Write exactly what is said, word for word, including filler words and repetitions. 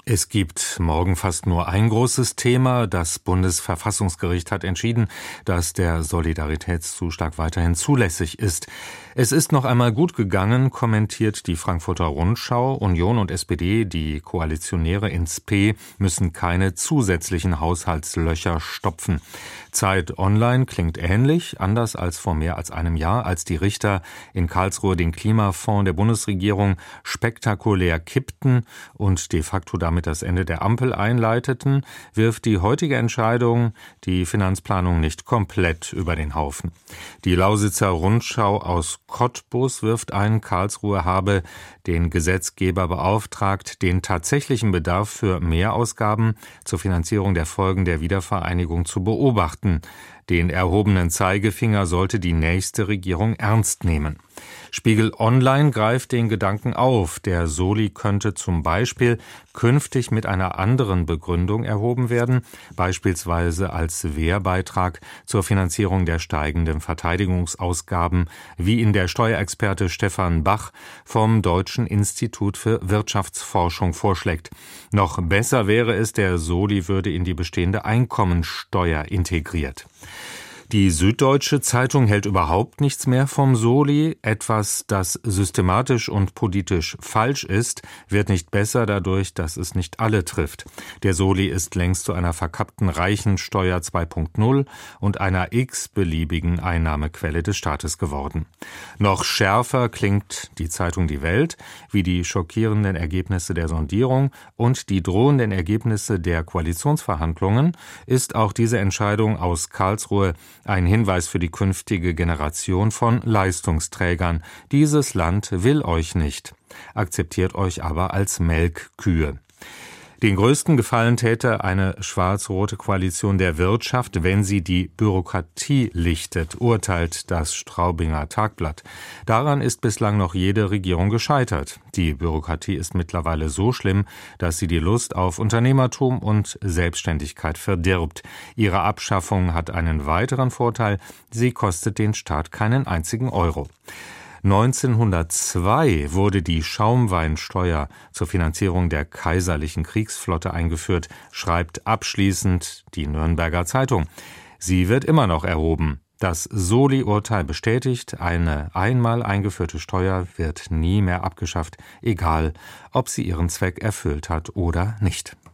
Es gibt morgen fast nur ein großes Thema. Das Bundesverfassungsgericht hat entschieden, dass der Solidaritätszuschlag weiterhin zulässig ist. Es ist noch einmal gut gegangen, kommentiert die Frankfurter Rundschau. Union und S P D, die Koalitionäre ins P, müssen keine zusätzlichen Haushaltslöcher stopfen. Zeit Online klingt ähnlich, anders als vor mehr als einem Jahr, als die Richter in Karlsruhe den Klimafonds der Bundesregierung spektakulär kippten und de facto damit das Ende der Ampel einleiteten, wirft die heutige Entscheidung die Finanzplanung nicht komplett über den Haufen. Die Lausitzer Rundschau aus Cottbus wirft ein, Karlsruhe habe den Gesetzgeber beauftragt, den tatsächlichen Bedarf für Mehrausgaben zur Finanzierung der Folgen der Wiedervereinigung zu beobachten. Den erhobenen Zeigefinger sollte die nächste Regierung ernst nehmen. Spiegel Online greift den Gedanken auf. Der Soli könnte zum Beispiel künftig mit einer anderen Begründung erhoben werden, beispielsweise als Wehrbeitrag zur Finanzierung der steigenden Verteidigungsausgaben, wie ihn der Steuerexperte Stefan Bach vom Deutschen Institut für Wirtschaftsforschung vorschlägt. Noch besser wäre es, der Soli würde in die bestehende Einkommensteuer integriert. Die Süddeutsche Zeitung hält überhaupt nichts mehr vom Soli. Etwas, das systematisch und politisch falsch ist, wird nicht besser dadurch, dass es nicht alle trifft. Der Soli ist längst zu einer verkappten Reichensteuer zwei Punkt null und einer x-beliebigen Einnahmequelle des Staates geworden. Noch schärfer klingt die Zeitung Die Welt, wie die schockierenden Ergebnisse der Sondierung und die drohenden Ergebnisse der Koalitionsverhandlungen ist auch diese Entscheidung aus Karlsruhe ein Hinweis für die künftige Generation von Leistungsträgern. Dieses Land will euch nicht, akzeptiert euch aber als Melkkühe. Den größten Gefallen täte eine schwarz-rote Koalition der Wirtschaft, wenn sie die Bürokratie lichtet, urteilt das Straubinger Tagblatt. Daran ist bislang noch jede Regierung gescheitert. Die Bürokratie ist mittlerweile so schlimm, dass sie die Lust auf Unternehmertum und Selbstständigkeit verdirbt. Ihre Abschaffung hat einen weiteren Vorteil: sie kostet den Staat keinen einzigen Euro. neunzehnhundertzwei wurde die Schaumweinsteuer zur Finanzierung der kaiserlichen Kriegsflotte eingeführt, schreibt abschließend die Nürnberger Zeitung. Sie wird immer noch erhoben. Das Soli-Urteil bestätigt, eine einmal eingeführte Steuer wird nie mehr abgeschafft, egal ob sie ihren Zweck erfüllt hat oder nicht.